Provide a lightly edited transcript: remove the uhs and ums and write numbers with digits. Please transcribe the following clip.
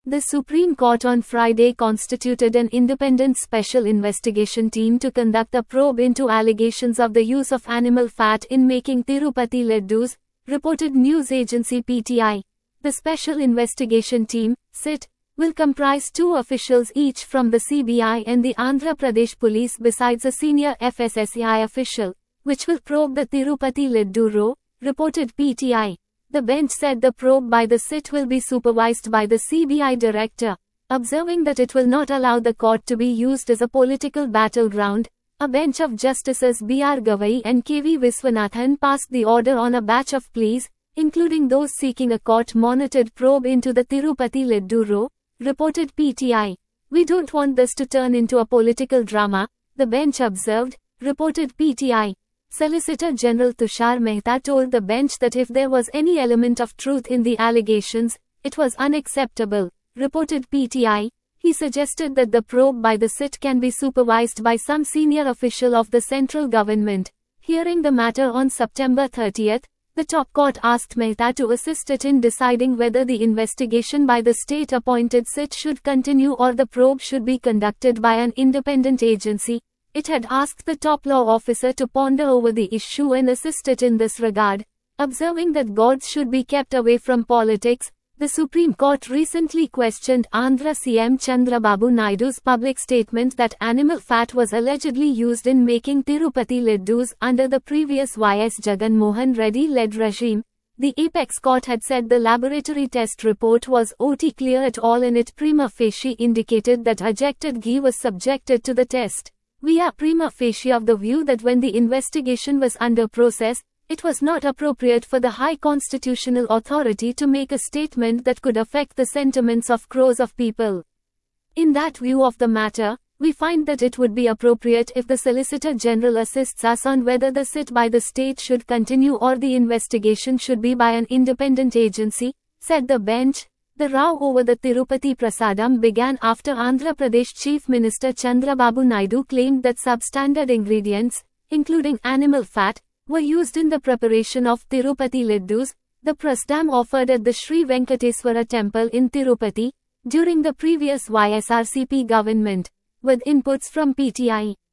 The Supreme Court on Friday constituted an independent special investigation team to conduct a probe into allegations of the use of animal fat in making Tirupati laddus, reported news agency PTI. The special investigation team, SIT, will comprise 2 officials each from the CBI and the Andhra Pradesh Police besides a senior FSSAI official, which will probe the Tirupati laddu row, reported PTI. The bench said the probe by the SIT will be supervised by the CBI director, observing that it will not allow the court to be used as a political battleground. A bench of Justices B.R. Gavai and K.V. Viswanathan passed the order on a batch of pleas, including those seeking a court-monitored probe into the Tirupati laddu row, reported PTI. We don't want this to turn into a political drama, the bench observed, reported PTI. Solicitor General Tushar Mehta told the bench that if there was any element of truth in the allegations, it was unacceptable, reported PTI. He suggested that the probe by the SIT can be supervised by some senior official of the central government. Hearing the matter on September 30, the top court asked Mehta to assist it in deciding whether the investigation by the state-appointed SIT should continue or the probe should be conducted by an independent agency. It had asked the top law officer to ponder over the issue and assist it in this regard, observing that gods should be kept away from politics. The Supreme Court recently questioned Andhra CM Chandrababu Naidu's public statement that animal fat was allegedly used in making Tirupati laddus under the previous YS Jagan Mohan Reddy-led regime. The apex court had said the laboratory test report was OT clear at all and it prima facie indicated that ejected ghee was subjected to the test. We are prima facie of the view that when the investigation was under process, it was not appropriate for the High Constitutional Authority to make a statement that could affect the sentiments of crores of people. In that view of the matter, we find that it would be appropriate if the Solicitor General assists us on whether the SIT by the state should continue or the investigation should be by an independent agency, said the bench. The row over the Tirupati Prasadam began after Andhra Pradesh Chief Minister Chandrababu Naidu claimed that substandard ingredients, including animal fat, were used in the preparation of Tirupati laddus, the prasadam offered at the Sri Venkateswara temple in Tirupati, during the previous YSRCP government, with inputs from PTI.